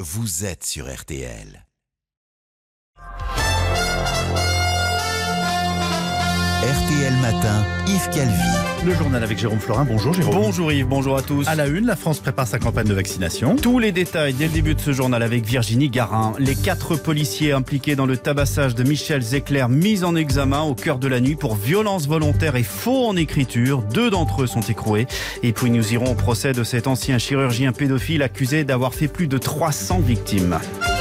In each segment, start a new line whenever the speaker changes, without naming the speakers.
vous êtes sur RTL. RTL Matin, Yves Calvi.
Le journal avec Jérôme Florin. Bonjour Jérôme.
Bonjour Yves, bonjour à tous.
À la une, la France prépare sa campagne de vaccination.
Tous les détails dès le début de ce journal avec Virginie Garin. Les 4 policiers impliqués dans le tabassage de Michel Zecler mis en examen au cœur de la nuit pour violence volontaire et faux en écriture. 2 d'entre eux sont écroués. Et puis nous irons au procès de cet ancien chirurgien pédophile accusé d'avoir fait plus de 300 victimes.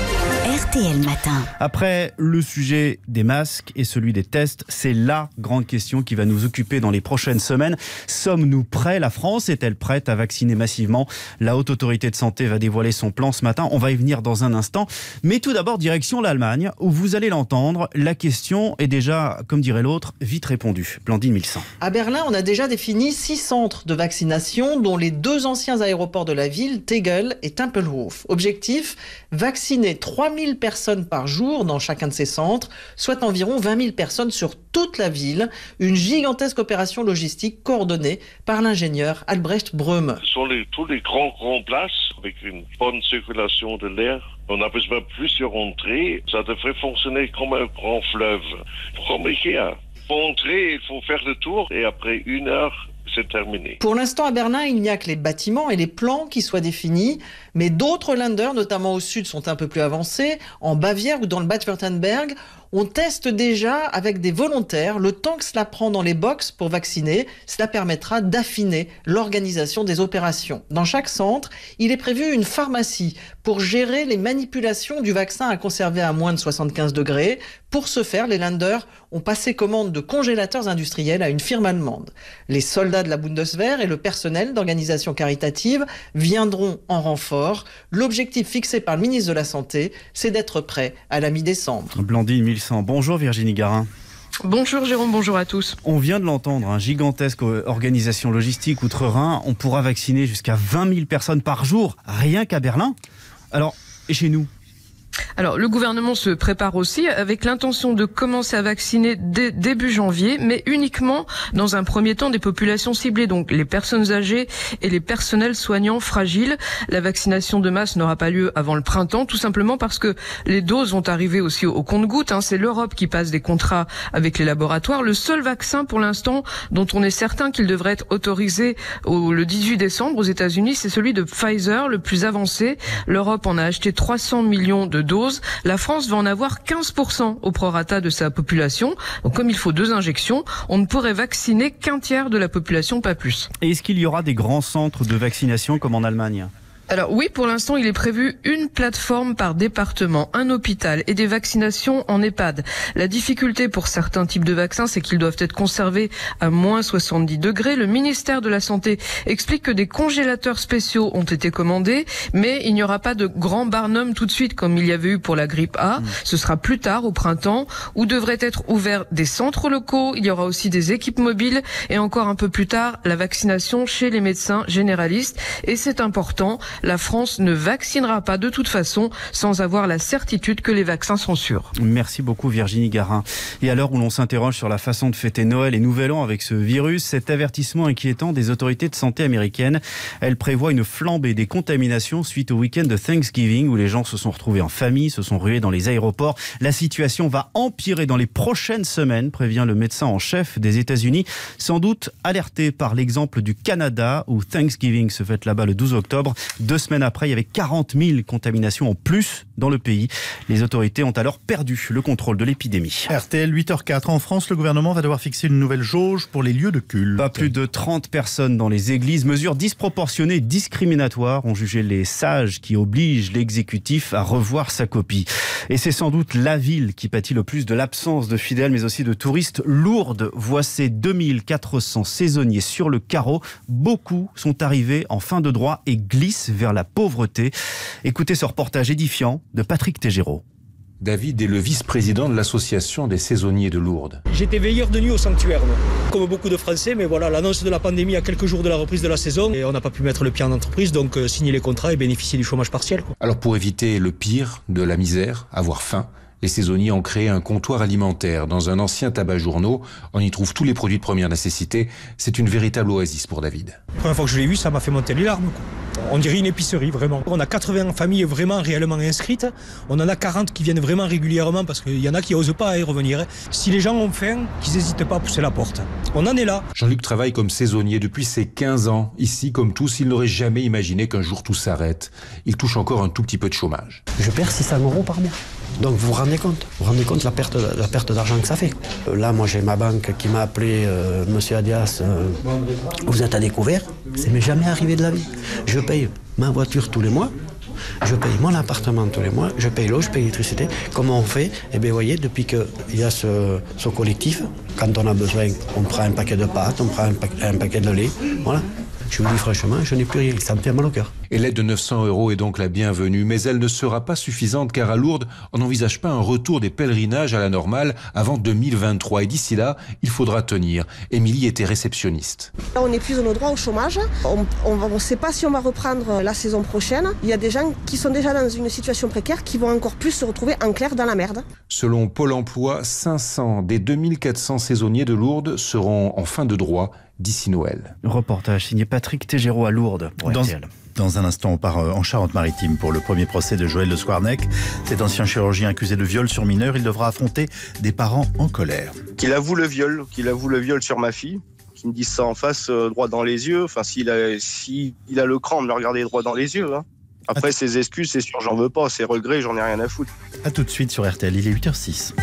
RTL Matin.
Après le sujet des masques et celui des tests, c'est la grande question qui va nous occuper dans les prochaines semaines. Sommes-nous prêts? La France est-elle prête à vacciner massivement? La Haute Autorité de Santé va dévoiler son plan ce matin. On va y venir dans un instant. Mais tout d'abord, direction l'Allemagne, où vous allez l'entendre. La question est déjà, comme dirait l'autre, vite répondue. Blandine Milsan.
À Berlin, on a déjà défini 6 centres de vaccination, dont les 2 anciens aéroports de la ville, Tegel et Tempelhof. Objectif, vacciner 3000 personnes par jour dans chacun de ces centres, soit environ 20 000 personnes sur toute la ville. Une gigantesque opération logistique coordonnée par l'ingénieur Albrecht Bröme.
Ce sont tous les grands places avec une bonne circulation de l'air. On a besoin de plusieurs entrées. Ça devrait fonctionner comme un grand fleuve. Comme Ikea. Pour entrer, il faut faire le tour et après 1 heure, c'est terminé.
Pour l'instant, à Berlin, il n'y a que les bâtiments et les plans qui soient définis, mais d'autres Länder, notamment au sud, sont un peu plus avancés. En Bavière ou dans le Bade-Württemberg, on teste déjà avec des volontaires le temps que cela prend dans les box pour vacciner. Cela permettra d'affiner l'organisation des opérations. Dans chaque centre, il est prévu une pharmacie pour gérer les manipulations du vaccin à conserver à moins de 75 degrés. Pour ce faire, les Länder ont passé commande de congélateurs industriels à une firme allemande. Les soldats de la Bundeswehr et le personnel d'organisations caritatives viendront en renfort. L'objectif fixé par le ministre de la Santé, c'est d'être prêt à la mi-décembre.
Blandine Milsan. Bonjour Virginie Garin.
Bonjour Jérôme, bonjour à tous.
On vient de l'entendre, gigantesque organisation logistique outre-Rhin. On pourra vacciner jusqu'à 20 000 personnes par jour, rien qu'à Berlin. Alors, et chez nous ?
Alors, le gouvernement se prépare aussi avec l'intention de commencer à vacciner début janvier, mais uniquement dans un premier temps des populations ciblées, donc les personnes âgées et les personnels soignants fragiles. La vaccination de masse n'aura pas lieu avant le printemps, tout simplement parce que les doses vont arriver aussi au compte-gouttes. C'est l'Europe qui passe des contrats avec les laboratoires. Le seul vaccin pour l'instant dont on est certain qu'il devrait être autorisé le 18 décembre aux États-Unis, c'est celui de Pfizer, le plus avancé. L'Europe en a acheté 300 millions de doses. La France va en avoir 15% au prorata de sa population. Donc comme il faut 2 injections, on ne pourrait vacciner qu'un tiers de la population, pas plus.
Et est-ce qu'il y aura des grands centres de vaccination comme en Allemagne ?
Alors oui, pour l'instant, il est prévu une plateforme par département, un hôpital et des vaccinations en EHPAD. La difficulté pour certains types de vaccins, c'est qu'ils doivent être conservés à moins 70 degrés. Le ministère de la Santé explique que des congélateurs spéciaux ont été commandés, mais il n'y aura pas de grand barnum tout de suite comme il y avait eu pour la grippe A. Ce sera plus tard, au printemps, où devraient être ouverts des centres locaux. Il y aura aussi des équipes mobiles et encore un peu plus tard, la vaccination chez les médecins généralistes. Et c'est important. La France ne vaccinera pas de toute façon sans avoir la certitude que les vaccins sont sûrs.
Merci beaucoup Virginie Garin. Et à l'heure où l'on s'interroge sur la façon de fêter Noël et Nouvel An avec ce virus, cet avertissement inquiétant des autorités de santé américaines, elle prévoit une flambée des contaminations suite au week-end de Thanksgiving où les gens se sont retrouvés en famille, se sont rués dans les aéroports. La situation va empirer dans les prochaines semaines, prévient le médecin en chef des États-Unis, sans doute alerté par l'exemple du Canada où Thanksgiving se fête là-bas le 12 octobre. 2 semaines après, il y avait 40 000 contaminations en plus dans le pays. Les autorités ont alors perdu le contrôle de l'épidémie.
RTL 8h04. En France, le gouvernement va devoir fixer une nouvelle jauge pour les lieux de culte.
Pas plus de 30 personnes dans les églises. Mesure disproportionnée et discriminatoire, ont jugé les sages qui obligent l'exécutif à revoir sa copie. Et c'est sans doute la ville qui pâtit le plus de l'absence de fidèles, mais aussi de touristes. Lourdes voit ses 2400 saisonniers sur le carreau. Beaucoup sont arrivés en fin de droit et glissent vers la pauvreté. Écoutez ce reportage édifiant de Patrick Tégéraud.
David est le vice-président de l'association des saisonniers de Lourdes.
J'étais veilleur de nuit au sanctuaire, comme beaucoup de Français, mais voilà, l'annonce de la pandémie à quelques jours de la reprise de la saison, et on n'a pas pu mettre le pied en entreprise, donc signer les contrats et bénéficier du chômage partiel.
Alors pour éviter le pire de la misère, avoir faim, Les saisonniers ont créé un comptoir alimentaire dans un ancien tabac-journaux. On y trouve tous les produits de première nécessité. C'est une véritable oasis pour David.
La première fois que je l'ai vu, ça m'a fait monter les larmes, quoi. On dirait une épicerie, vraiment. On a 80 familles vraiment réellement inscrites. On en a 40 qui viennent vraiment régulièrement parce qu'il y en a qui n'osent pas y revenir. Si les gens ont faim, qu'ils n'hésitent pas à pousser la porte. On en est là.
Jean-Luc travaille comme saisonnier depuis ses 15 ans. Ici, comme tous, il n'aurait jamais imaginé qu'un jour tout s'arrête. Il touche encore un tout petit peu de chômage.
Je perds 600 € par mois. Donc vous vous rendez compte la perte d'argent que ça fait. Là, moi j'ai ma banque qui m'a appelé, Monsieur Adias, vous êtes à découvert. Ça m'est jamais arrivé de la vie. Je paye ma voiture tous les mois, je paye mon appartement tous les mois, je paye l'eau, je paye l'électricité. Comment on fait? Eh bien, vous voyez, depuis qu'il y a ce collectif, quand on a besoin, on prend un paquet de pâtes, on prend un paquet de lait, voilà. Je vous dis franchement, je n'ai plus rien, ça me fait mal au cœur.
Et l'aide de 900 € est donc la bienvenue, mais elle ne sera pas suffisante car à Lourdes, on n'envisage pas un retour des pèlerinages à la normale avant 2023. Et d'ici là, il faudra tenir. Émilie était réceptionniste.
Là, on est plus dans nos droits au chômage. On ne sait pas si on va reprendre la saison prochaine. Il y a des gens qui sont déjà dans une situation précaire qui vont encore plus se retrouver en clair dans la merde.
Selon Pôle emploi, 500 des 2400 saisonniers de Lourdes seront en fin de droit d'ici Noël.
Reportage signé Patrick Tégéraud à Lourdes pour RTL.
Dans un instant, on part en Charente-Maritime pour le premier procès de Joël Le Squarnec. Cet ancien chirurgien accusé de viol sur mineur, il devra affronter des parents en colère.
Qu'il avoue le viol sur ma fille, qu'il me dise ça en face, droit dans les yeux. Enfin, s'il a le cran de me regarder droit dans les yeux. Hein. Après, ses excuses, c'est sûr, j'en veux pas. Ses regrets, j'en ai rien à foutre.
A tout de suite sur RTL, il est 8h06.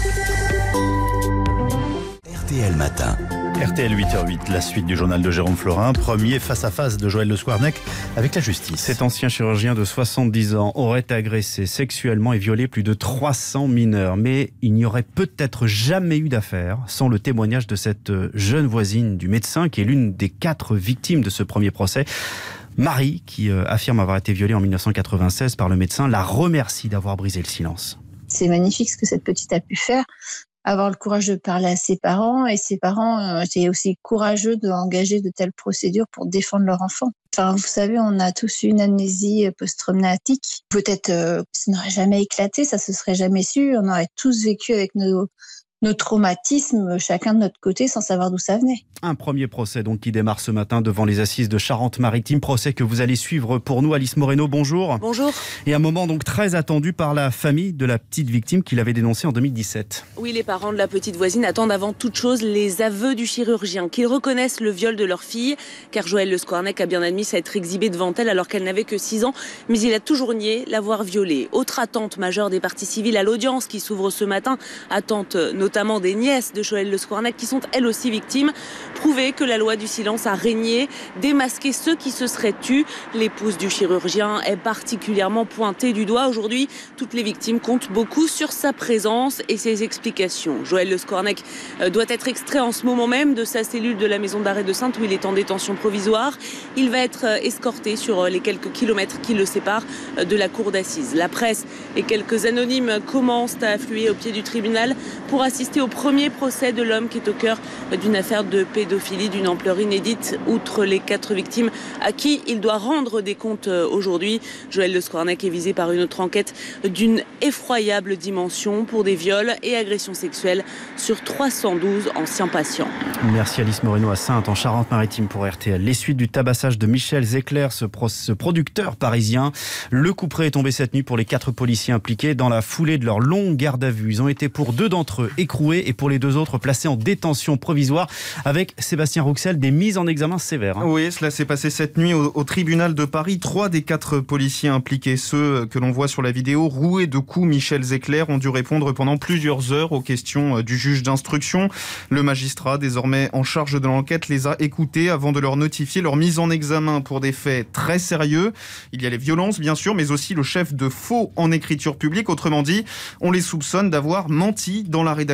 RTL Matin.
RTL 8h08, la suite du journal de Jérôme Florin, premier face-à-face de Joël Le Squarnec avec la justice.
Cet ancien chirurgien de 70 ans aurait agressé sexuellement et violé plus de 300 mineurs. Mais il n'y aurait peut-être jamais eu d'affaire sans le témoignage de cette jeune voisine du médecin qui est l'une des 4 victimes de ce premier procès. Marie, qui affirme avoir été violée en 1996 par le médecin, la remercie d'avoir brisé le silence.
C'est magnifique ce que cette petite a pu faire. Avoir le courage de parler à ses parents, et ses parents étaient aussi courageux d'engager de telles procédures pour défendre leur enfant. Enfin, vous savez, on a tous eu une amnésie post-traumatique. Peut-être ça n'aurait jamais éclaté, ça se serait jamais su. On aurait tous vécu avec nos traumatismes, chacun de notre côté, sans savoir d'où ça venait.
Un premier procès donc qui démarre ce matin devant les assises de Charente-Maritime, procès que vous allez suivre pour nous. Alice Moreno, bonjour.
Bonjour.
Et un moment donc très attendu par la famille de la petite victime qui l'avait dénoncée en 2017.
Oui, les parents de la petite voisine attendent avant toute chose les aveux du chirurgien, qu'ils reconnaissent le viol de leur fille, car Joël Le Squarnec a bien admis s'être exhibé devant elle alors qu'elle n'avait que 6 ans, mais il a toujours nié l'avoir violée. Autre attente majeure des parties civiles à l'audience qui s'ouvre ce matin, attente notamment des nièces de Joël Le Squarnec qui sont elles aussi victimes. Prouver que la loi du silence a régné, démasquer ceux qui se seraient tus. L'épouse du chirurgien est particulièrement pointée du doigt. Aujourd'hui, toutes les victimes comptent beaucoup sur sa présence et ses explications. Joël Le Squarnec doit être extrait en ce moment même de sa cellule de la maison d'arrêt de Saintes où il est en détention provisoire. Il va être escorté sur les quelques kilomètres qui le séparent de la cour d'assises. La presse et quelques anonymes commencent à affluer au pied du tribunal pour assister au premier procès de l'homme qui est au cœur d'une affaire de pédophilie d'une ampleur inédite. Outre les 4 victimes à qui il doit rendre des comptes aujourd'hui, Joël Le Squarnec est visé par une autre enquête d'une effroyable dimension pour des viols et agressions sexuelles sur 312 anciens patients.
Merci Alice Moreno à Saintes en Charente-Maritime pour RTL. Les suites du tabassage de Michel Zecler, ce producteur parisien. Le couperet est tombé cette nuit pour les 4 policiers impliqués dans la foulée de leur longue garde à vue. Ils ont été pour 2 d'entre eux écroués et pour les 2 autres placés en détention provisoire avec Sébastien Rouxel, des mises en examen sévères.
Oui, cela s'est passé cette nuit au tribunal de Paris. 3 des 4 policiers impliqués, ceux que l'on voit sur la vidéo, roués de coups Michel Zecler, ont dû répondre pendant plusieurs heures aux questions du juge d'instruction. Le magistrat, désormais en charge de l'enquête, les a écoutés avant de leur notifier leur mise en examen pour des faits très sérieux. Il y a les violences, bien sûr, mais aussi le chef de faux en écriture publique. Autrement dit, on les soupçonne d'avoir menti dans la rédaction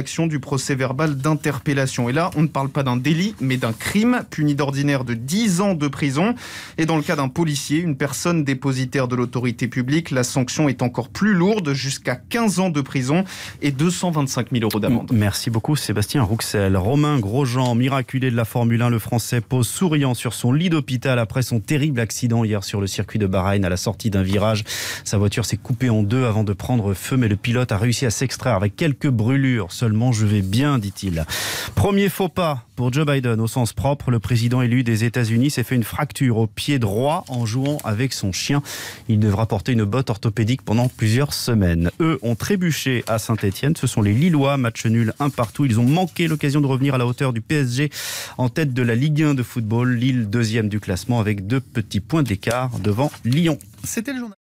rédaction du procès-verbal d'interpellation. Et là, on ne parle pas d'un délit, mais d'un crime, puni d'ordinaire de 10 ans de prison. Et dans le cas d'un policier, une personne dépositaire de l'autorité publique, la sanction est encore plus lourde, jusqu'à 15 ans de prison et 225 000 € d'amende.
Merci beaucoup Sébastien Rouxel. Romain Grosjean, miraculé de la Formule 1, le Français pose souriant sur son lit d'hôpital après son terrible accident hier sur le circuit de Bahreïn à la sortie d'un virage. Sa voiture s'est coupée en deux avant de prendre feu, mais le pilote a réussi à s'extraire avec quelques brûlures. Seulement, je vais bien, dit-il. Premier faux pas pour Joe Biden au sens propre. Le président élu des États-Unis s'est fait une fracture au pied droit en jouant avec son chien. Il devra porter une botte orthopédique pendant plusieurs semaines. Eux ont trébuché à Saint-Etienne. Ce sont les Lillois, match nul 1 partout. Ils ont manqué l'occasion de revenir à la hauteur du PSG en tête de la Ligue 1 de football. Lille, deuxième du classement avec 2 petits points d'écart devant Lyon.
C'était le journal.